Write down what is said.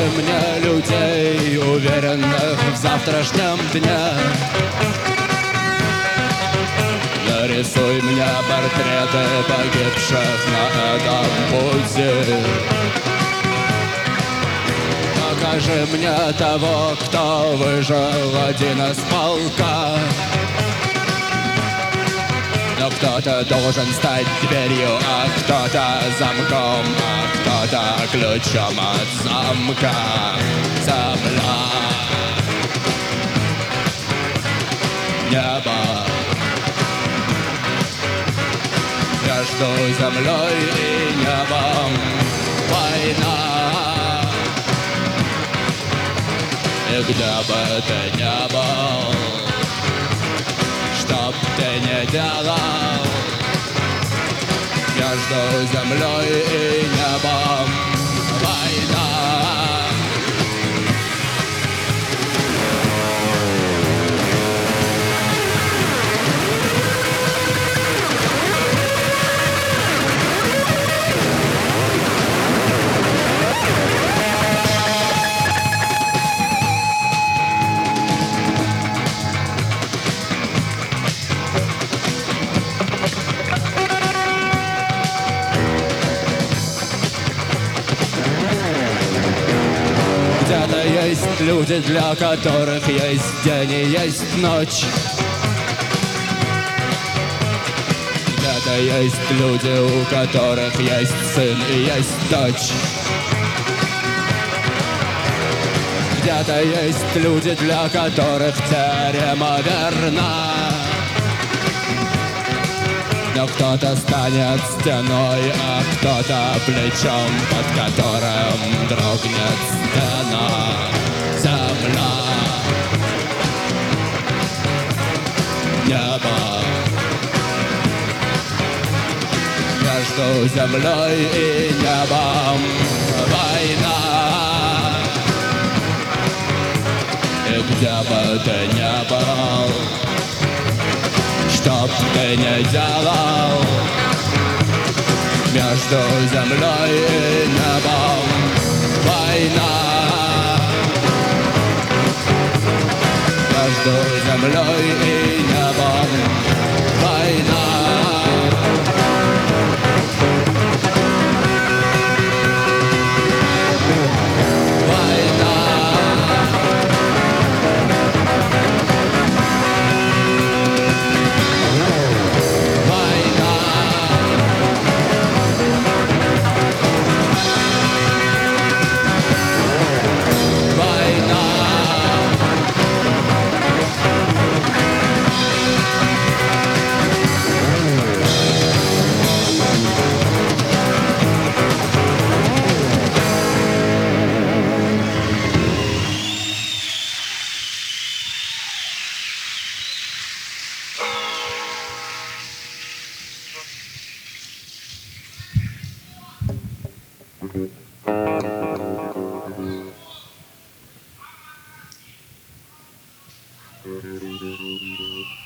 мне людей, уверенных в завтрашнем дне. Нарисуй мне портреты погибших на этом пути. Покажи мне того, кто выжил один из полка. Но кто-то должен стать дверью, а кто-то замком, а кто-то ключом от замка. Земля, небо, между землей и небом война. И где бы ты ни был, чтоб ты не делал, между землей и небом война. Где-то есть люди, для которых есть день и есть ночь. Где-то есть люди, у которых есть сын и есть дочь. Где-то есть люди, для которых теорема верна. Но кто-то станет стеной, а кто-то плечом, под которым дрогнет стена. Земля, небо, между землей и небом война. И где бы ты ни был, чтоб ты не делал, между землей и небом война. Между землей и